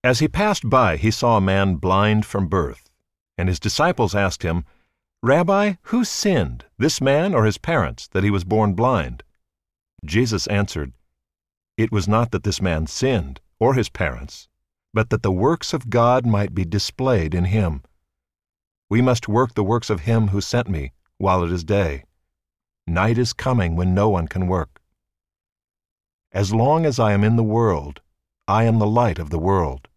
As he passed by, he saw a man blind from birth, and his disciples asked him, "Rabbi, who sinned, this man or his parents, that he was born blind?" Jesus answered, "It was not that this man sinned, or his parents, but that the works of God might be displayed in him. We must work the works of him who sent me, while it is day. Night is coming when no one can work. As long as I am in the world, I am the light of the world.